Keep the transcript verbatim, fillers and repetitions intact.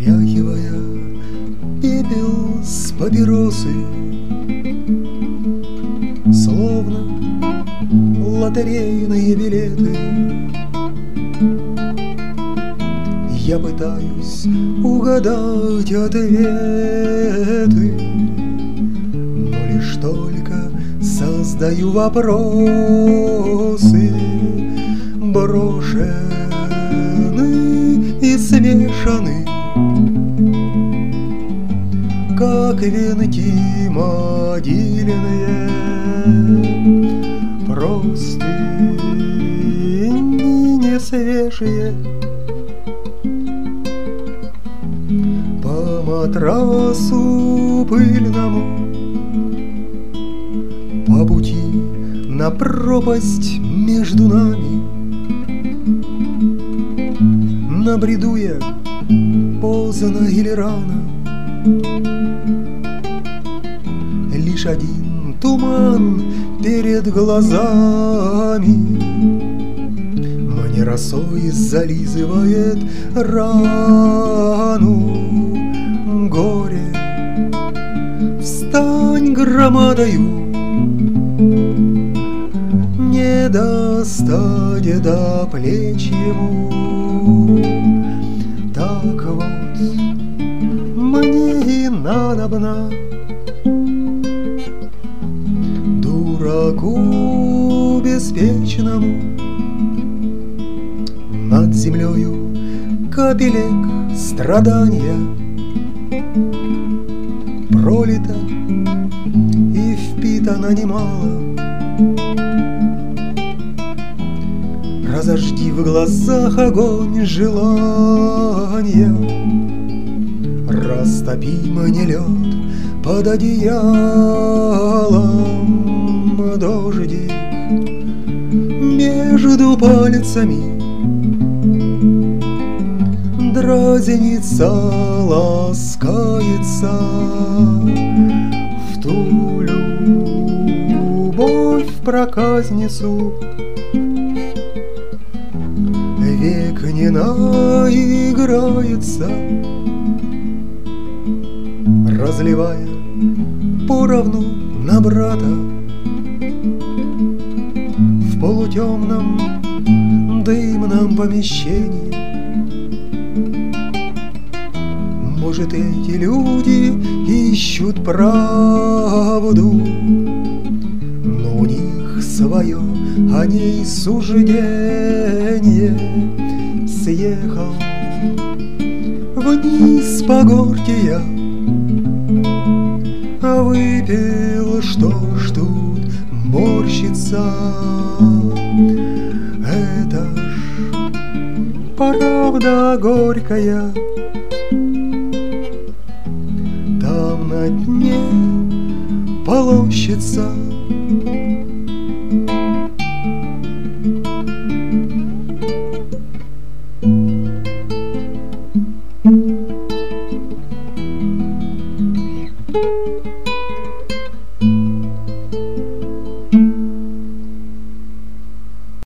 Стряхивая пепел с папиросы, словно лотерейные билеты, я пытаюсь угадать ответы, но лишь только создаю вопросы, брошены и смешаны, как венки могильные, простыни не свежие. По матрасу пыльному, по пути на пропасть между нами, набреду я поздно или рано. Лишь один туман перед глазами мне росой зализывает рану. Горе, встань громадою, не достать до плеч ему. Так вот мне и надобно, дураку беспечному, над землею капелек страдания пролито и впитано немало. Разожги в глазах огонь желания, растопи мне лед под одеялом. Дождик между пальцами дразнится, ласкается в ту любовь проказницу. Век не наиграется, разливая поровну на брата в полутемном дымном помещении. Может, эти люди ищут правду, но у них свое о ней суждение. Съехал вниз по горке я, а выпил, что ж тут морщится. Это ж правда горькая, там на дне полощется